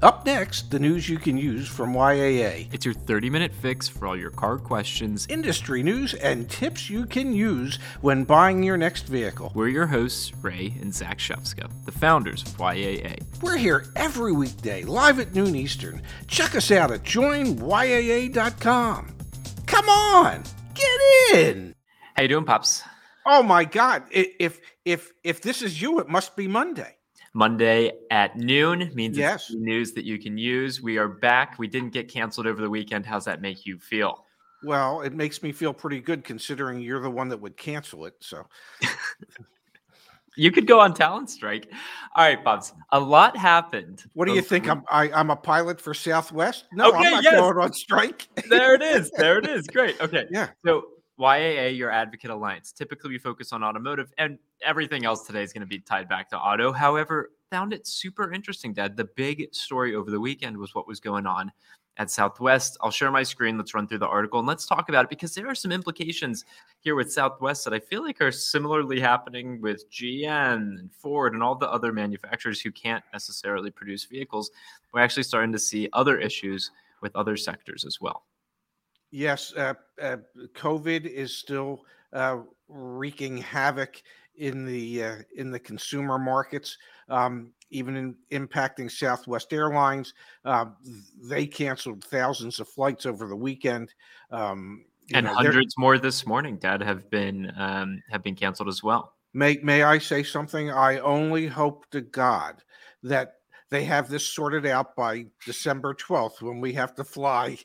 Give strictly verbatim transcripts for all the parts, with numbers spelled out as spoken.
Up next, the news you can use from Y A A. It's your thirty-minute fix for all your car questions, Industry news and tips you can use when buying your next vehicle. We're your hosts, Ray and Zach Shefska, the founders of Y A A. We're here every weekday, live at noon Eastern. Check us out at join Y A A dot com. Come on, get in. How you doing, Pops? Oh my God! If if if this is you, it must be Monday. Monday at noon means yes. it's news that you can use. We are back. We didn't get canceled over the weekend. How's that make you feel? Well, it makes me feel pretty good considering you're the one that would cancel it. So you could go on talent strike. All right, Pops. A lot happened. What do you think? I'm I, I'm a pilot for Southwest? No, okay, I'm not yes. going on strike. There it is. There it is. Great. Okay. Yeah. So Y A A, your advocate alliance. Typically, we focus on automotive, and everything else today is going to be tied back to auto. However, found it super interesting, Dad. The big story over the weekend was what was going on at Southwest. I'll share my screen. Let's run through the article and let's talk about it because there are some implications here with Southwest that I feel like are similarly happening with G M and Ford and all the other manufacturers who can't necessarily produce vehicles. We're actually starting to see other issues with other sectors as well. Yes, uh, uh, COVID is still uh, wreaking havoc in the uh, in the consumer markets, um, even in impacting Southwest Airlines. Uh, they canceled thousands of flights over the weekend, um, and know, hundreds more this morning, Dad, have been um, have been canceled as well. May May I say something? I only hope to God that they have this sorted out by December twelfth when we have to fly.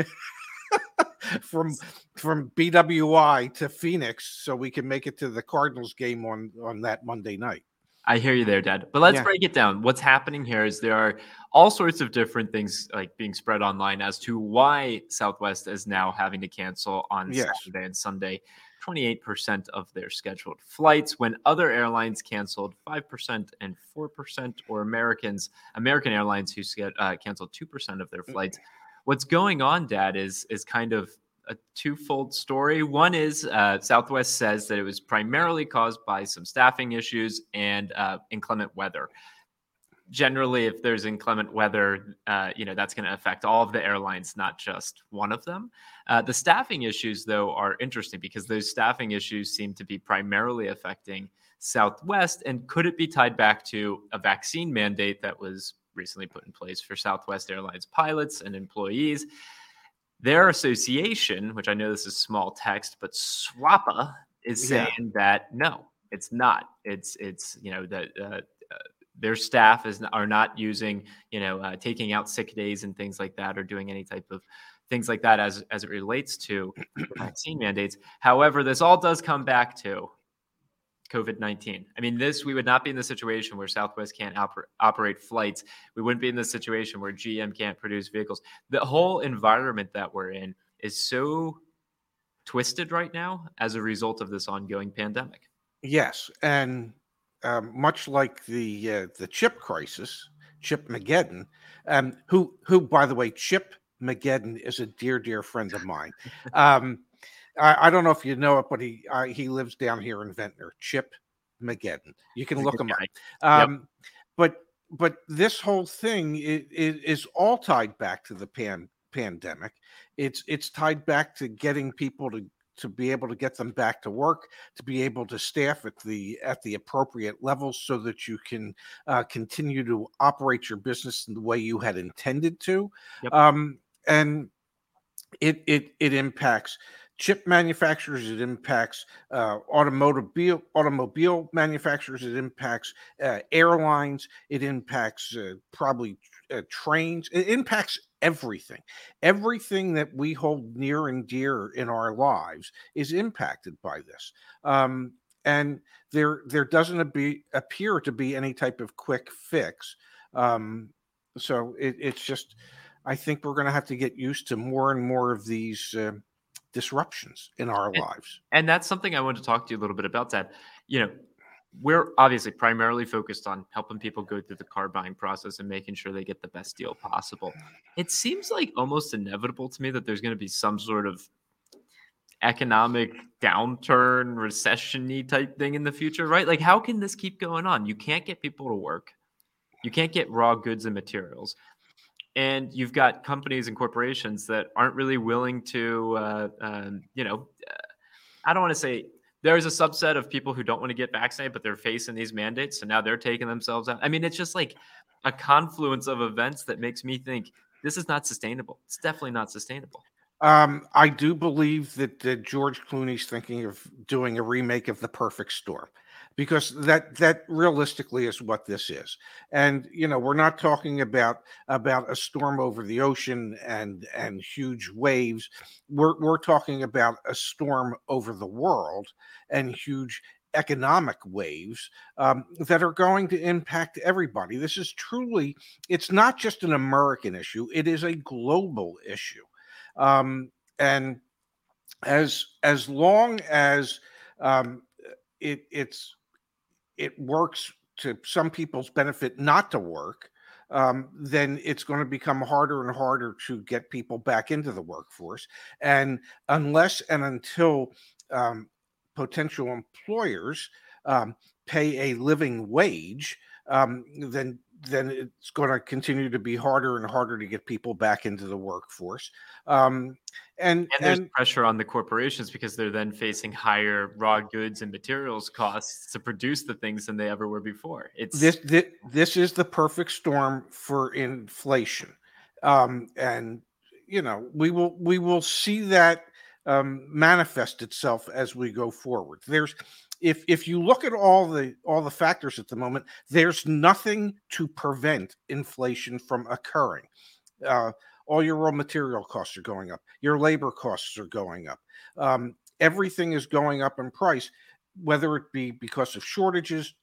from from B W I to Phoenix so we can make it to the Cardinals game on on that Monday night. I hear you there, Dad. But let's yeah. break it down. What's happening here is there are all sorts of different things like being spread online as to why Southwest is now having to cancel on yes. Saturday and Sunday twenty-eight percent of their scheduled flights when other airlines canceled five percent and four percent, or Americans, American Airlines who uh, canceled two percent of their flights. What's going on, Dad, is is kind of a twofold story. One is uh, Southwest says that it was primarily caused by some staffing issues and uh, inclement weather. Generally, if there's inclement weather, uh, you know, that's going to affect all of the airlines, not just one of them. Uh, the staffing issues, though, are interesting because those staffing issues seem to be primarily affecting Southwest. And could it be tied back to a vaccine mandate that was recently put in place for Southwest Airlines pilots and employees? Their association, which I know this is small text, but SWAPA is saying yeah. that no, it's not. It's it's you know that uh, uh, their staff is are not using you know uh, taking out sick days and things like that, or doing any type of things like that as as it relates to vaccine mandates. However, this all does come back to COVID nineteen. I mean, this, we would not be in the situation where Southwest can't oper- operate flights. We wouldn't be in the situation where G M can't produce vehicles. The whole environment that we're in is so twisted right now as a result of this ongoing pandemic. Yes. And um, much like the uh, the chip crisis, Chip Mageddon, um, who, who, by the way, Chip Mageddon is a dear, dear friend of mine. Um, I, I don't know if you know it, but he uh, he lives down here in Ventnor. Chip Mageddon. You can look him up. Um, yep. But but this whole thing is, is all tied back to the pan, pandemic. It's it's tied back to getting people to to be able to get them back to work, to be able to staff at the at the appropriate levels, so that you can uh, continue to operate your business in the way you had intended to. Yep. Um, and it it it impacts chip manufacturers, it impacts uh, automobile automobile manufacturers, it impacts uh, airlines, it impacts uh, probably uh, trains, it impacts everything. Everything that we hold near and dear in our lives is impacted by this. Um, and there there doesn't be, appear to be any type of quick fix. Um, so it, it's just, I think we're going to have to get used to more and more of these uh, disruptions in our and, lives. And that's something I wanted to talk to you a little bit about, Dad. You know, we're obviously primarily focused on helping people go through the car buying process and making sure they get the best deal possible. It seems like almost inevitable to me that there's going to be some sort of economic downturn, recession-y type thing in the future, right? Like, how can this keep going on? You can't get people to work. You can't get raw goods and materials. And you've got companies and corporations that aren't really willing to, uh, um, you know, uh, I don't want to say there's a subset of people who don't want to get vaccinated, but they're facing these mandates. So now they're taking themselves out. I mean, it's just like a confluence of events that makes me think this is not sustainable. It's definitely not sustainable. Um, I do believe that uh, George Clooney's thinking of doing a remake of The Perfect Storm, because that that realistically is what this is. And you know, we're not talking about about a storm over the ocean and and huge waves. We're we're talking about a storm over the world and huge economic waves um, that are going to impact everybody. This is truly, it's not just an American issue, it is a global issue. Um, and as as long as um, it it's it works to some people's benefit not to work, um, then it's going to become harder and harder to get people back into the workforce. And unless and until um, potential employers um, pay a living wage, um, then then it's going to continue to be harder and harder to get people back into the workforce. Um, and, and there's and pressure on the corporations because they're then facing higher raw goods and materials costs to produce the things than they ever were before. It's this this, this is the perfect storm for inflation, um, and you know we will we will see that um, manifest itself as we go forward. There's if if you look at all the all the factors at the moment, there's nothing to prevent inflation from occurring. Uh, all your raw material costs are going up. Your labor costs are going up. Um, everything is going up in price, whether it be because of shortages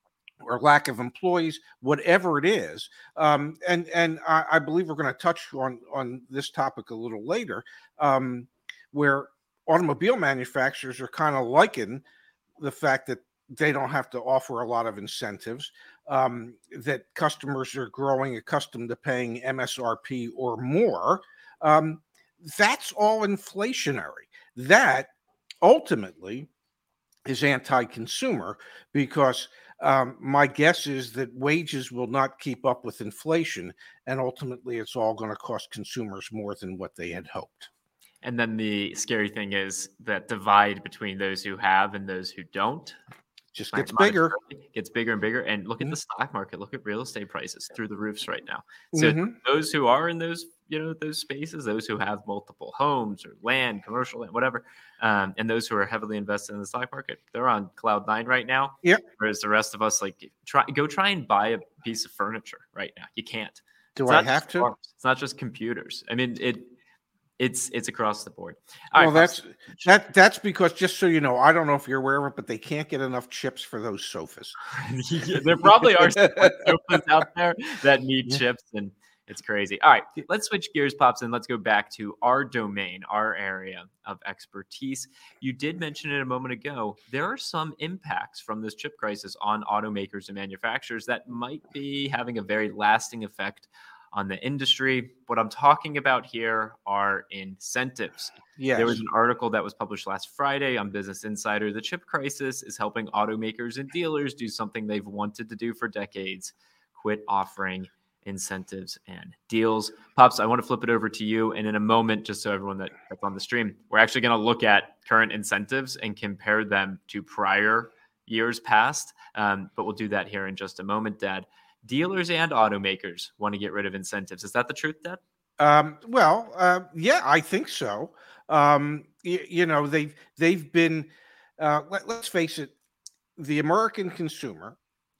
or lack of employees, whatever it is. Um, and and I, I believe we're going to touch on on this topic a little later, um, where automobile manufacturers are kind of liking the fact that they don't have to offer a lot of incentives, um, that customers are growing accustomed to paying M S R P or more. Um, that's all inflationary. That ultimately is anti-consumer, because um, my guess is that wages will not keep up with inflation, and ultimately it's all going to cost consumers more than what they had hoped. And then the scary thing is that divide between those who have and those who don't just gets bigger, gets bigger and bigger. And look mm-hmm. at the stock market, look at real estate prices through the roofs right now. So mm-hmm. those who are in those, you know, those spaces, those who have multiple homes or land, commercial land, whatever, um, and those who are heavily invested in the stock market, they're on cloud nine right now. Yeah. Whereas the rest of us, like, try go try and buy a piece of furniture right now. You can't. Do it's I have to? Cars. It's not just computers. I mean, it. It's it's across the board. All well, right, that's that that's because, just so you know, I don't know if you're aware of it, but they can't get enough chips for those sofas. Yeah, there probably are some sofas out there that need yeah. chips, and it's crazy. All right, let's switch gears, Pops, and let's go back to our domain, our area of expertise. You did mention it a moment ago. There are some impacts from this chip crisis on automakers and manufacturers that might be having a very lasting effect on the industry. What I'm talking about here are incentives. Yes. There was an article that was published last Friday on Business Insider. The chip crisis is helping automakers and dealers do something they've wanted to do for decades: quit offering incentives and deals. Pops, I want to flip it over to you. And in a moment, just so everyone that, that's on the stream, we're actually going to look at current incentives and compare them to prior years past. Um, but we'll do that here in just a moment, Dad. Dealers and automakers want to get rid of incentives. Is that the truth, Dad? Um, well, uh, yeah, I think so. Um, you, you know, they've they've been. Uh, let, let's face it, the American consumer,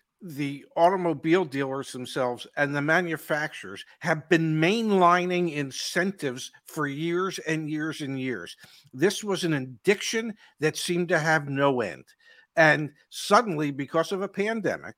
the automobile dealers themselves, and the manufacturers have been mainlining incentives for years and years and years. This was an addiction that seemed to have no end, and suddenly, because of a pandemic,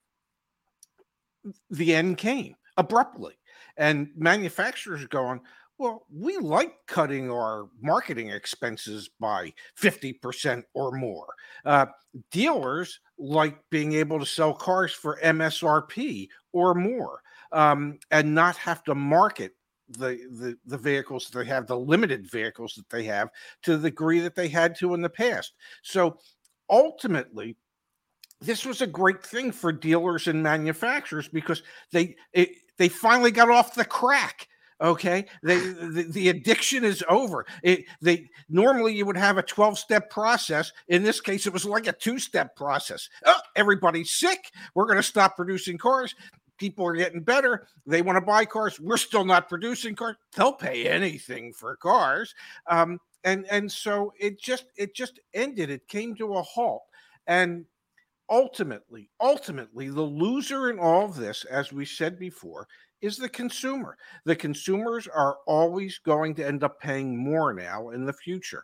the end came abruptly, and manufacturers are going, well, we like cutting our marketing expenses by fifty percent or more. Uh, dealers like being able to sell cars for M S R P or more, um, and not have to market the, the, the vehicles that they have, the limited vehicles that they have, to the degree that they had to in the past. So ultimately, this was a great thing for dealers and manufacturers, because they it, they finally got off the crack Okay, they the, the addiction is over. It they normally you would have a twelve-step process. In this case, it was like a two-step process. Oh, everybody's sick. We're going to stop producing cars. People are getting better. They want to buy cars. We're still not producing cars. They'll pay anything for cars. Um, and and so it just it just ended. It came to a halt. And ultimately, ultimately, the loser in all of this, as we said before, is the consumer. The consumers are always going to end up paying more now in the future.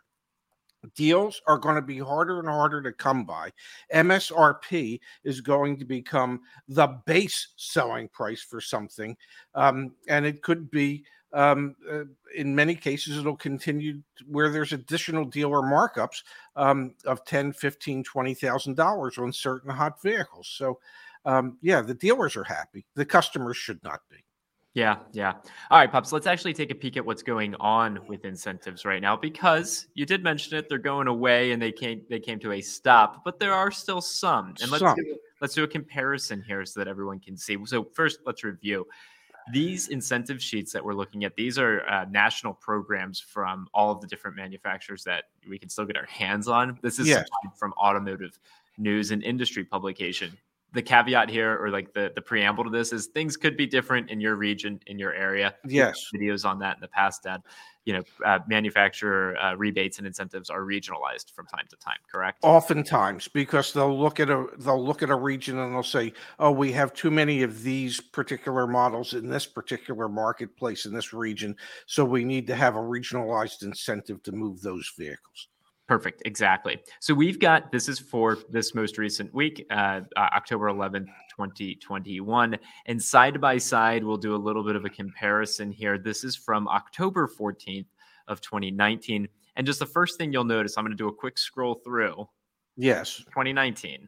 Deals are going to be harder and harder to come by. M S R P is going to become the base selling price for something. Um, and it could be, um, uh, in many cases, it'll continue to, where there's additional dealer markups um, of ten, fifteen, twenty thousand dollars on certain hot vehicles. So, um, yeah, the dealers are happy. The customers should not be. Yeah, yeah. All right, Pops, let's actually take a peek at what's going on with incentives right now, because you did mention it, they're going away and they came they came to a stop, but there are still some. And let's Some. do, let's do a comparison here so that everyone can see. So first, let's review. These incentive sheets that we're looking at, these are uh, national programs from all of the different manufacturers that we can still get our hands on. This is Yes. from Automotive News and Industry publication. The caveat here, or like the, the preamble to this, is things could be different in your region, in your area. Yes. Videos on that in the past, Dad. You know, uh, manufacturer uh, rebates and incentives are regionalized from time to time, correct? Oftentimes, because they'll look at a they'll look at a region and they'll say, "Oh, we have too many of these particular models in this particular marketplace in this region, so we need to have a regionalized incentive to move those vehicles." Perfect. Exactly. So we've got, this is for this most recent week, uh, uh, October eleventh, twenty twenty-one. And side by side, we'll do a little bit of a comparison here. This is from October fourteenth of twenty nineteen. And just the first thing you'll notice, I'm going to do a quick scroll through. Yes. twenty nineteen.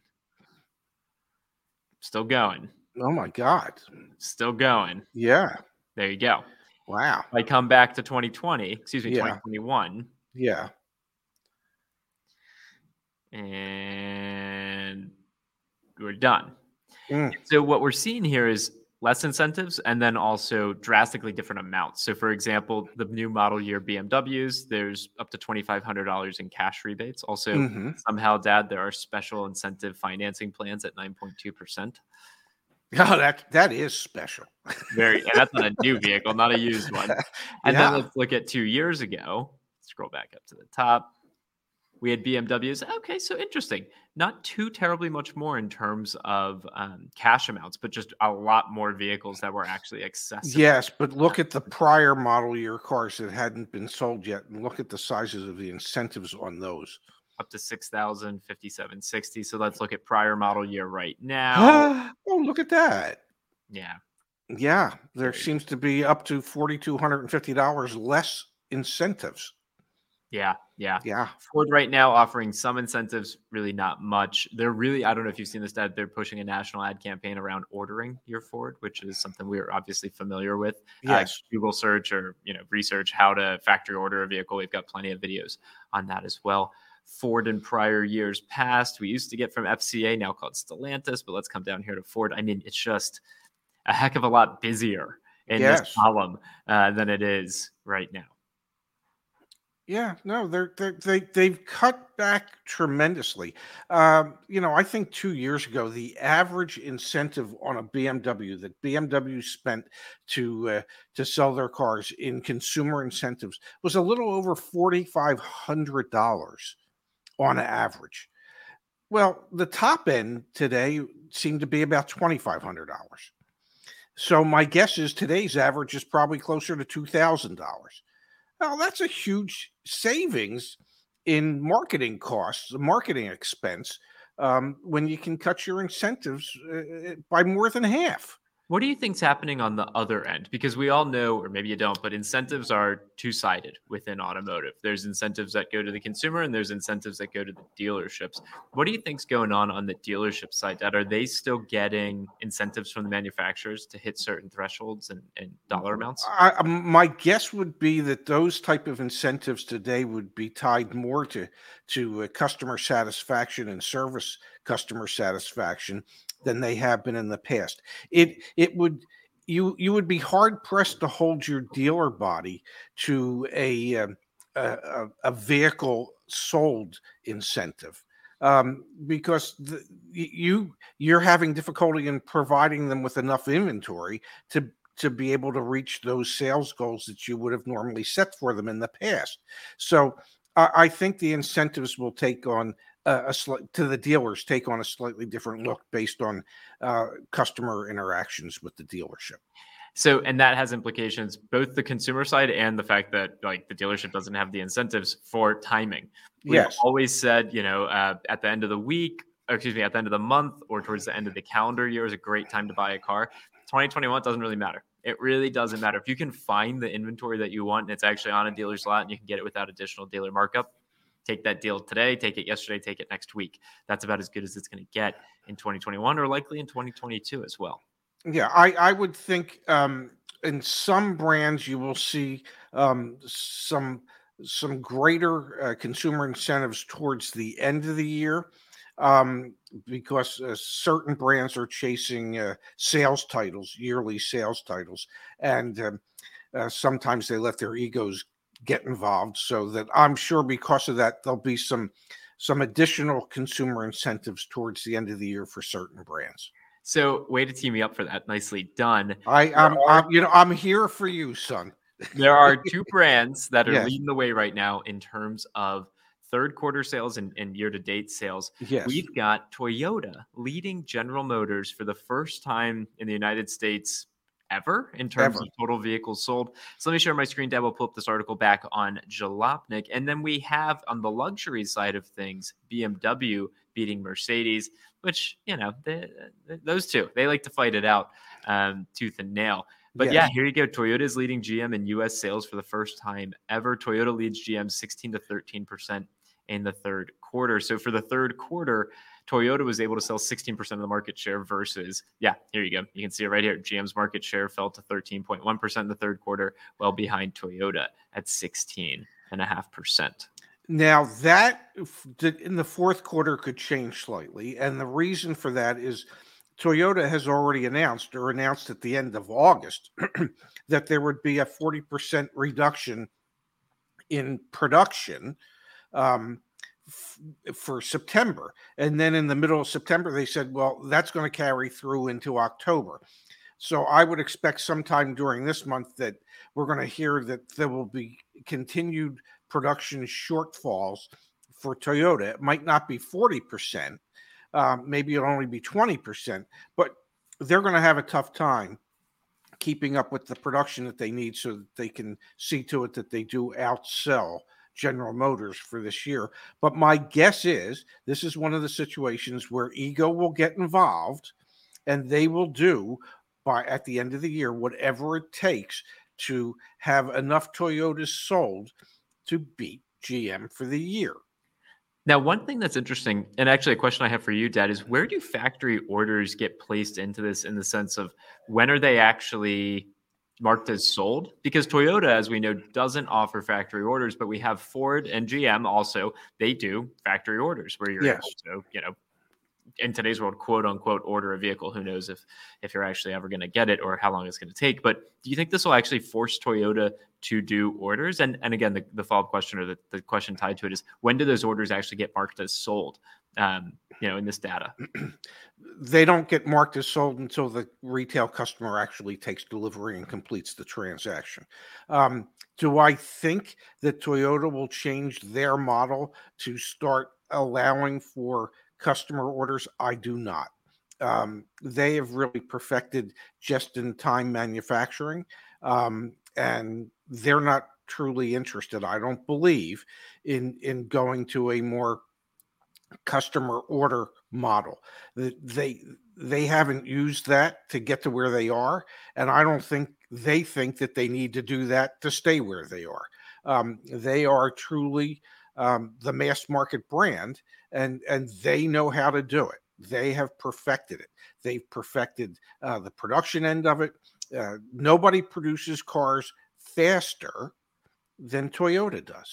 Still going. Oh my God. Still going. Yeah. There you go. Wow. I come back to twenty twenty, excuse me, Yeah. twenty twenty-one. Yeah. And we're done. Mm. So what we're seeing here is less incentives and then also drastically different amounts. So for example, the new model year B M Ws, there's up to twenty-five hundred dollars in cash rebates. Also, Mm-hmm. somehow, Dad, there are special incentive financing plans at nine point two percent. Oh, that that is special. Very, and that's on a new vehicle, not a used one. And Yeah. then let's look at two years ago. Scroll back up to the top. We had B M Ws. Okay, so interesting. Not too terribly much more in terms of um, cash amounts, but just a lot more vehicles that were actually accessible. Yes, but look at the prior model year cars that hadn't been sold yet, and look at the sizes of the incentives on those. Up to six thousand, fifty-seven sixty. So let's look at prior model year right now. Oh, look at that. Yeah. Yeah, there seems to be up to four thousand two hundred fifty dollars less incentives. Yeah, yeah. Yeah. Ford right now offering some incentives, really not much. They're really, I don't know if you've seen this, Dad, they're pushing a national ad campaign around ordering your Ford, which is something we're obviously familiar with. Yes. Uh, Google search or, you know, research how to factory order a vehicle. We've got plenty of videos on that as well. Ford in prior years past, we used to get from F C A, now called Stellantis, but let's come down here to Ford. I mean, it's just a heck of a lot busier in Yes. this column uh, than it is right now. Yeah, no, they're, they're they they've cut back tremendously. Um, you know, I think two years ago, the average incentive on a B M W that B M W spent to uh, to sell their cars in consumer incentives was a little over forty-five hundred dollars on average. Well, the top end today seemed to be about twenty-five hundred dollars. So my guess is today's average is probably closer to two thousand dollars. Well, that's a huge savings in marketing costs, marketing expense, um, when you can cut your incentives uh, by more than half. What do you think's happening on the other end? Because we all know, or maybe you don't, but incentives are two-sided within automotive. There's incentives that go to the consumer and there's incentives that go to the dealerships. What do you think's going on on the dealership side? That are they still getting incentives from the manufacturers to hit certain thresholds and, and dollar amounts? I, my guess would be that those type of incentives today would be tied more to to uh, customer satisfaction and service customer satisfaction than they have been in the past. It it would you you would be hard pressed to hold your dealer body to a um, a, a vehicle sold incentive, um, because the, you you're having difficulty in providing them with enough inventory to to be able to reach those sales goals that you would have normally set for them in the past. So I, I think the incentives will take on a, a slight to the dealers take on a slightly different look based on uh, customer interactions with the dealership. So, and that has implications, both the consumer side and the fact that like the dealership doesn't have the incentives for timing. We've Yes. always said, you know, uh, at the end of the week, or excuse me, at the end of the month or towards the end of the calendar year is a great time to buy a car. twenty twenty-one doesn't really matter. It really doesn't matter. If you can find the inventory that you want and it's actually on a dealer's lot and you can get it without additional dealer markup, take that deal today, take it yesterday, take it next week. That's about as good as it's going to get in twenty twenty-one or likely in twenty twenty-two as well. Yeah, I, I would think um, in some brands you will see um, some some greater uh, consumer incentives towards the end of the year, um, because uh, certain brands are chasing uh, sales titles, yearly sales titles, and um, uh, sometimes they let their egos get involved. So that I'm sure because of that there'll be some some additional consumer incentives towards the end of the year for certain brands. So, way to tee me up for that. Nicely done. I, I'm, are, I'm, you know, I'm here for you, son. There are two brands that are yes. leading the way right now in terms of third quarter sales and, and year-to-date sales. Yes. We've got Toyota leading General Motors for the first time in the United States ever in terms ever. of total vehicles sold. So let me share my screen, Dad. We'll pull up this article back on Jalopnik. And then we have on the luxury side of things, B M W beating Mercedes, which, you know, they, those two, they like to fight it out um, tooth and nail. But yes. yeah, here you go. Toyota is leading G M in U S sales for the first time ever. Toyota leads G M sixteen to thirteen percent in the third quarter. So for the third quarter, Toyota was able to sell sixteen percent of the market share versus, yeah, here you go. You can see it right here. G M's market share fell to thirteen point one percent in the third quarter, well behind Toyota at sixteen point five percent. Now that in the fourth quarter could change slightly. And the reason for that is Toyota has already announced or announced at the end of August that there would be a forty percent reduction in production um, f- for September. And then in the middle of September, they said, well, that's going to carry through into October. So I would expect sometime during this month that we're going to hear that there will be continued production shortfalls for Toyota. It might not be forty percent. Um, maybe it'll only be twenty percent, but they're going to have a tough time keeping up with the production that they need so that they can see to it that they do outsell General Motors for this year. But my guess is this is one of the situations where ego will get involved and they will do by at the end of the year whatever it takes to have enough Toyotas sold to beat G M for the year. Now, one thing that's interesting, and actually a question I have for you, Dad, is where do factory orders get placed into this in the sense of when are they actually marked as sold? Because Toyota, as we know, doesn't offer factory orders, but we have Ford and G M also, they do factory orders where you're yes. able to, you know, in today's world, quote unquote, order a vehicle. Who knows if if you're actually ever going to get it or how long it's going to take. But do you think this will actually force Toyota to do orders? And and again, the, the follow-up question or the, the question tied to it is when do those orders actually get marked as sold? Um, you know, in this data, they don't get marked as sold until the retail customer actually takes delivery and completes the transaction. Um, do I think that Toyota will change their model to start allowing for customer orders? I do not. Um, they have really perfected just-in-time manufacturing, um, and they're not truly interested, I don't believe, in in going to a more customer order model. They they haven't used that to get to where they are, and I don't think they think that they need to do that to stay where they are. Um, they are truly um, the mass market brand, and and they know how to do it. They have perfected it. They've perfected uh, the production end of it. Uh, nobody produces cars faster than Toyota does.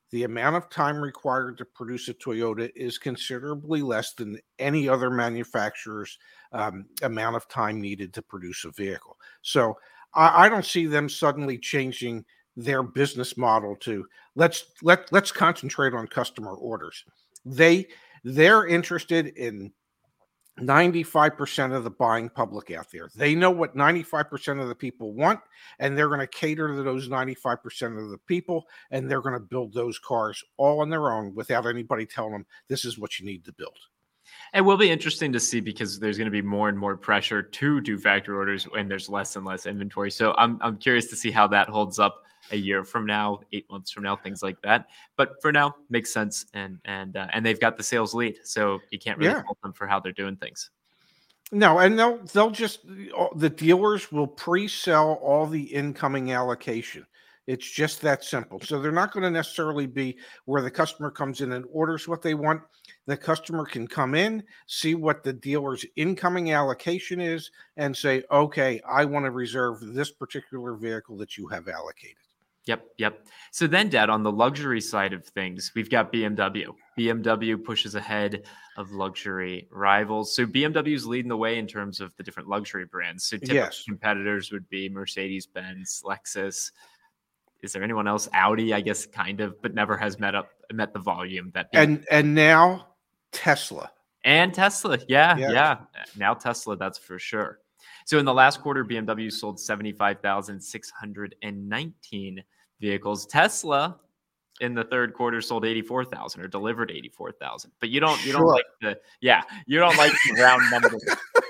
the amount of time required to produce a Toyota is considerably less than any other manufacturer's um, amount of time needed to produce a vehicle. So I, I don't see them suddenly changing their business model to let's let let's concentrate on customer orders. They they're interested in ninety-five percent of the buying public out there. They know what ninety-five percent of the people want, and they're going to cater to those ninety-five percent of the people, and they're going to build those cars all on their own without anybody telling them this is what you need to build. It will be interesting to see because there's going to be more and more pressure to do factory orders when there's less and less inventory. So I'm I'm curious to see how that holds up a year from now, eight months from now, things like that. But for now, makes sense, and and uh, and they've got the sales lead, so you can't really yeah. fault them for how they're doing things. No, and they'll they'll just the dealers will pre-sell all the incoming allocation. It's just that simple. So they're not going to necessarily be where the customer comes in and orders what they want. The customer can come in, see what the dealer's incoming allocation is, and say, okay, I want to reserve this particular vehicle that you have allocated. Yep, yep. So then, Dad, on the luxury side of things, we've got B M W. B M W pushes ahead of luxury rivals. So B M W is leading the way in terms of the different luxury brands. So typical yes. competitors would be Mercedes-Benz, Lexus. Is there anyone else? Audi, I guess, kind of, but never has met up met the volume that. And and now Tesla. And Tesla, yeah, yeah, yeah. Now Tesla, that's for sure. So in the last quarter, B M W sold seventy-five thousand six hundred nineteen vehicles. Tesla in the third quarter sold eighty-four thousand or delivered eighty-four thousand. But you don't, you sure. don't like the, yeah, you don't like the round numbers.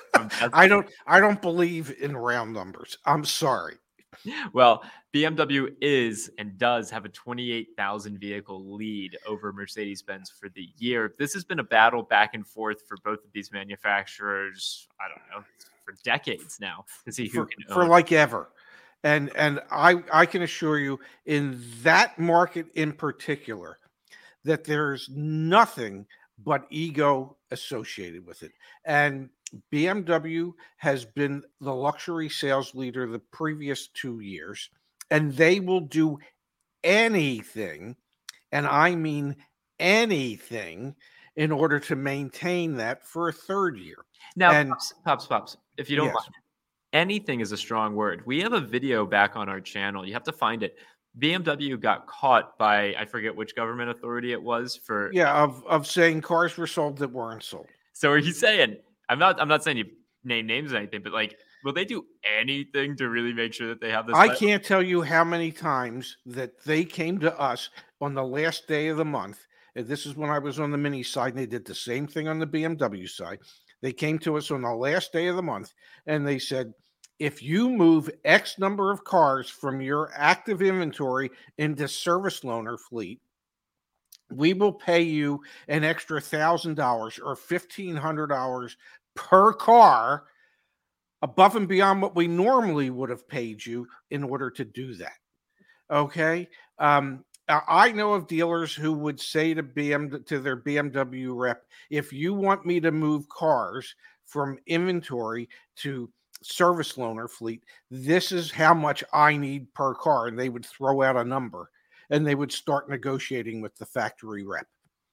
I don't, I don't believe in round numbers. I'm sorry. Well, B M W is and does have a twenty-eight thousand vehicle lead over Mercedes-Benz for the year. This has been a battle back and forth for both of these manufacturers. I don't know, for decades now to see who for, can for own. like ever. And and I I can assure you in that market in particular that there's nothing but ego associated with it. And B M W has been the luxury sales leader the previous two years, and they will do anything, and I mean anything, in order to maintain that for a third year. Now, and, pops, pops, pops, if you don't yes. mind, anything is a strong word. We have a video back on our channel. You have to find it. B M W got caught by, I forget which government authority it was for. Yeah, of, of saying cars were sold that weren't sold. So are you saying, I'm not, I'm not saying you name names or anything, but like, will they do anything to really make sure that they have this? I can't tell you how many times that they came to us on the last day of the month. And this is when I was on the Mini side, and they did the same thing on the B M W side. They came to us on the last day of the month, and they said, if you move X number of cars from your active inventory into service loaner fleet, we will pay you an extra one thousand dollars or fifteen hundred dollars per car above and beyond what we normally would have paid you in order to do that. Okay? Um, I know of dealers who would say to B M to their B M W rep, if you want me to move cars from inventory to service loaner fleet, this is how much I need per car. And they would throw out a number, and they would start negotiating with the factory rep.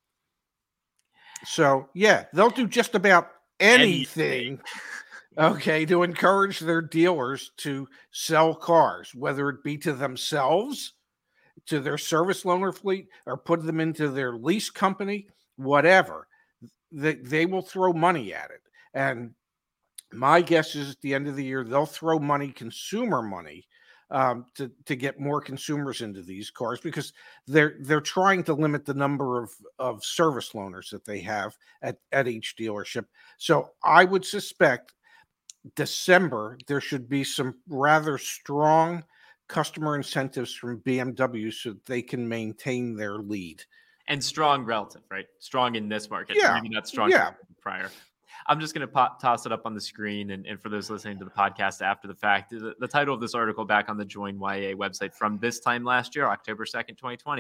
So yeah, they'll do just about anything, anything. Okay, to encourage their dealers to sell cars, whether it be to themselves, to their service loaner fleet, or put them into their lease company, whatever. They, they will throw money at it. And my guess is at the end of the year, they'll throw money, consumer money, um, to, to get more consumers into these cars, because they're they're trying to limit the number of, of service loaners that they have at, at each dealership. So I would suspect December, there should be some rather strong customer incentives from B M W so that they can maintain their lead. And strong relative, right? Strong in this market. Yeah. Maybe not strong yeah. prior. I'm just going to toss it up on the screen. And, and for those listening to the podcast after the fact, the, the title of this article back on the Join Y A website from this time last year, October second, twenty twenty,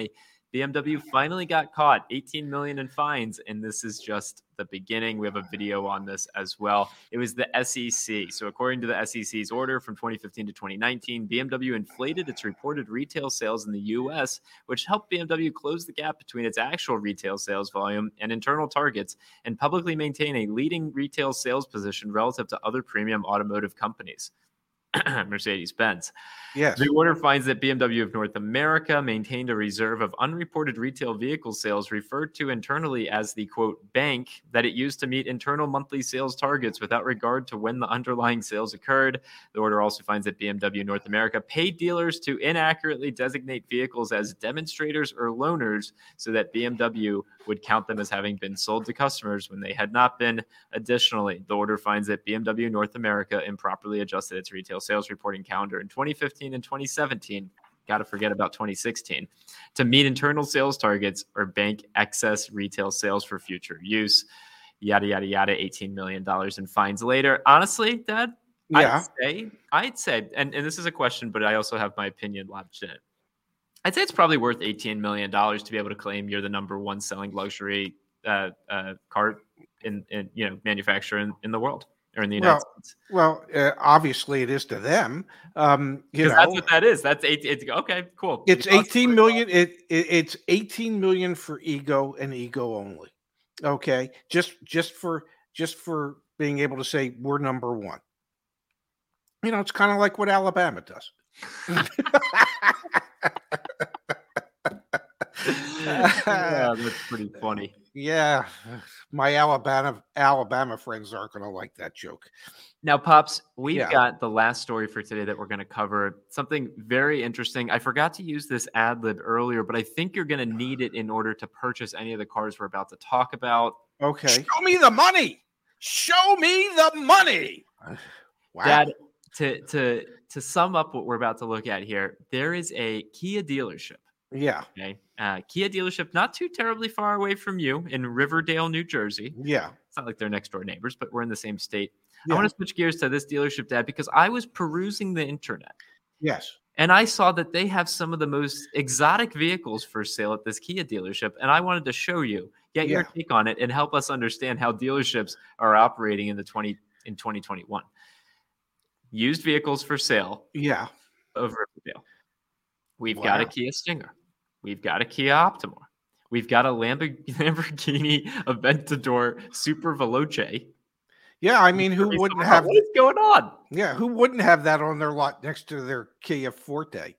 B M W finally got caught, eighteen million in fines, and this is just the beginning. We have a video on this as well. It was the S E C. So according to the S E C's order from twenty fifteen to twenty nineteen, B M W inflated its reported retail sales in the U S, which helped B M W close the gap between its actual retail sales volume and internal targets and publicly maintain a leading retail sales position relative to other premium automotive companies. Mercedes-Benz. Yes. The order finds that B M W of North America maintained a reserve of unreported retail vehicle sales referred to internally as the, quote, bank that it used to meet internal monthly sales targets without regard to when the underlying sales occurred. The order also finds that B M W North America paid dealers to inaccurately designate vehicles as demonstrators or loaners so that B M W would count them as having been sold to customers when they had not been. Additionally, the order finds that B M W North America improperly adjusted its retail sales reporting calendar in twenty fifteen and twenty seventeen. Got to forget about twenty sixteen to meet internal sales targets or bank excess retail sales for future use. Yada, yada, yada, eighteen million dollars in fines later. Honestly, Dad, yeah. I'd say, I'd say, and, and this is a question, but I also have my opinion lodged in it. I'd say it's probably worth eighteen million dollars to be able to claim you're the number one selling luxury uh, uh, car in, in, you know, manufacturer in, in the world. Or in the United well, States. Well, uh, obviously it is to them. Um, you know, that's what that is. That's eight. It's okay. Cool. It's eighteen million. It, it it's eighteen million for ego and ego only. Okay, just just for just for being able to say we're number one. You know, it's kind of like what Alabama does. Yeah, that's pretty funny. Yeah, my Alabama Alabama friends aren't going to like that joke. Now, Pops, we've Yeah. got the last story for today that we're going to cover. Something very interesting. I forgot to use this ad lib earlier, but I think you're going to need it in order to purchase any of the cars we're about to talk about. Okay. Show me the money. Show me the money. Wow. Dad, to to to sum up what we're about to look at here, there is a Kia dealership. Yeah. Okay. Uh, Kia dealership, not too terribly far away from you in Riverdale, New Jersey. Yeah. It's not like they're next door neighbors, but we're in the same state. Yeah. I want to switch gears to this dealership, Dad, because I was perusing the internet. Yes. And I saw that they have some of the most exotic vehicles for sale at this Kia dealership. And I wanted to show you, get your Yeah. take on it, and help us understand how dealerships are operating in the twenty in twenty twenty-one. Used vehicles for sale. Yeah. Of Riverdale. We've Wow. got a Kia Stinger. We've got a Kia Optima. We've got a Lamborghini, Lamborghini Aventador Super Veloce. Yeah, I mean, who wouldn't have? What is going on? Yeah, who wouldn't have that on their lot next to their Kia Forte?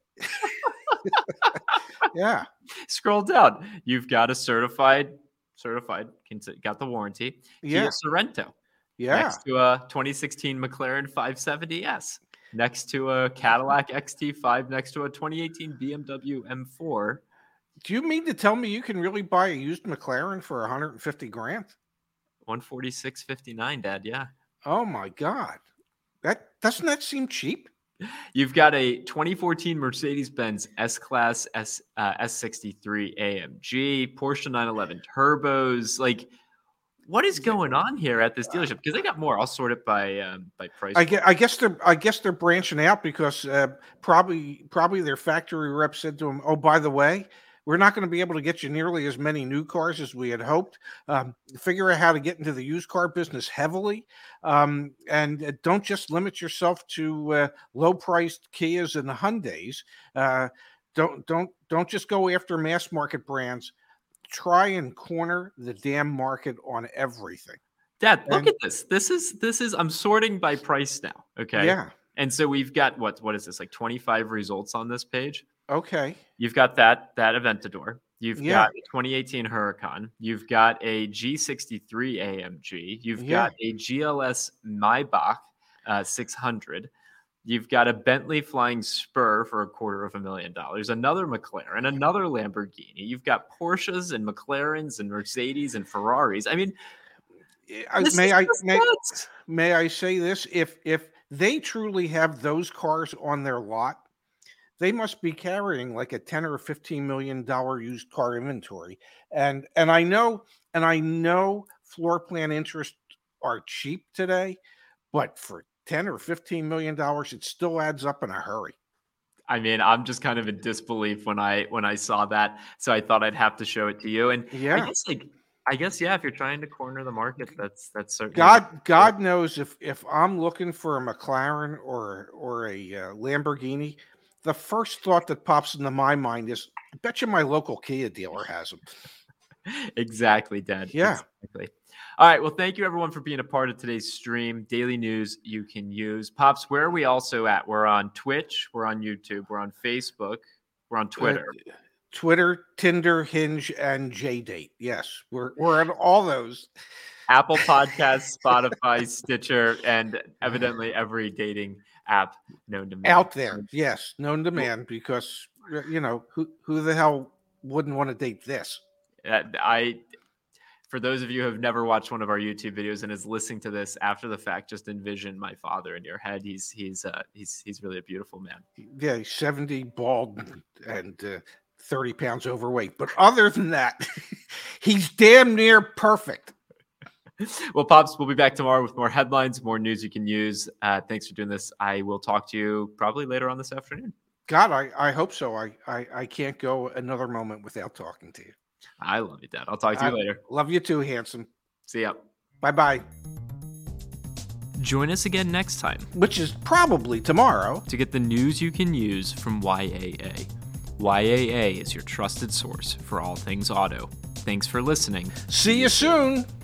Yeah. Scroll down. You've got a certified, certified, got the warranty. Yeah. Kia Sorento. Yeah. Next to a twenty sixteen McLaren five seventy S. Next to a Cadillac X T five. Next to a twenty eighteen B M W M four. Do you mean to tell me you can really buy a used McLaren for one hundred fifty grand? one forty-six fifty-nine, Dad. Yeah. Oh my God. That doesn't that seem cheap? You've got a twenty fourteen Mercedes-Benz S-Class S uh, S sixty-three A M G, Porsche nine eleven turbos. Like, what is going on here at this dealership? Because they got more. I'll sort it by um, by price. I guess, I guess they're I guess they're branching out because uh, probably probably their factory rep said to them, "Oh, by the way, we're not going to be able to get you nearly as many new cars as we had hoped. Um, figure out how to get into the used car business heavily, um, and uh, don't just limit yourself to uh, low-priced Kias and Hyundais. Uh, don't don't don't just go after mass market brands. Try and corner the damn market on everything." Dad, look And- at this. This is this is. I'm sorting by price now. Okay. Yeah. And so we've got what what is this, like twenty-five results on this page? Okay. You've got that that Aventador. You've Yeah. got a twenty eighteen Huracan. You've got a G sixty-three A M G. You've Yeah. got a G L S Maybach uh, six hundred. You've got a Bentley Flying Spur for a quarter of a million dollars. Another McLaren, another Lamborghini. You've got Porsches and McLarens and Mercedes and Ferraris. I mean, I, this may is I just may, nuts. may I say this? If if they truly have those cars on their lot, they must be carrying like a ten or fifteen million dollar used car inventory. And and I know and I know floor plan interests are cheap today, but for ten or fifteen million dollars, it still adds up in a hurry. I mean, I'm just kind of in disbelief when I when I saw that, so I thought I'd have to show it to you. And yeah, I guess like I guess yeah, if you're trying to corner the market, that's that's certainly God. God knows if if I'm looking for a McLaren or or a uh, Lamborghini, the first thought that pops into my mind is, I bet you my local Kia dealer has them. Exactly, Dad. Yeah. Exactly. All right. Well, thank you everyone for being a part of today's stream. Daily news you can use. Pops, where are we also at? We're on Twitch. We're on YouTube. We're on Facebook. We're on Twitter. Uh, Twitter, Tinder, Hinge, and J-Date. Yes, we're we're on all those. Apple Podcasts, Spotify, Stitcher, and evidently every dating app known to man. Out there. Yes, known to man, because, you know, who who the hell wouldn't want to date this? Uh, I, for those of you who have never watched one of our YouTube videos and is listening to this after the fact, just envision my father in your head. He's he's uh, he's he's really a beautiful man. Yeah, he's seventy, bald, and uh, thirty pounds overweight. But other than that, he's damn near perfect. Well, Pops, we'll be back tomorrow with more headlines, more news you can use. Uh, thanks for doing this. I will talk to you probably later on this afternoon. God, I, I hope so. I, I, I can't go another moment without talking to you. I love you, Dad. I'll talk to you I later. Love you too, handsome. See ya. Bye-bye. Join us again next time, which is probably tomorrow, to get the news you can use from Y A A. Y A A is your trusted source for all things auto. Thanks for listening. See you soon.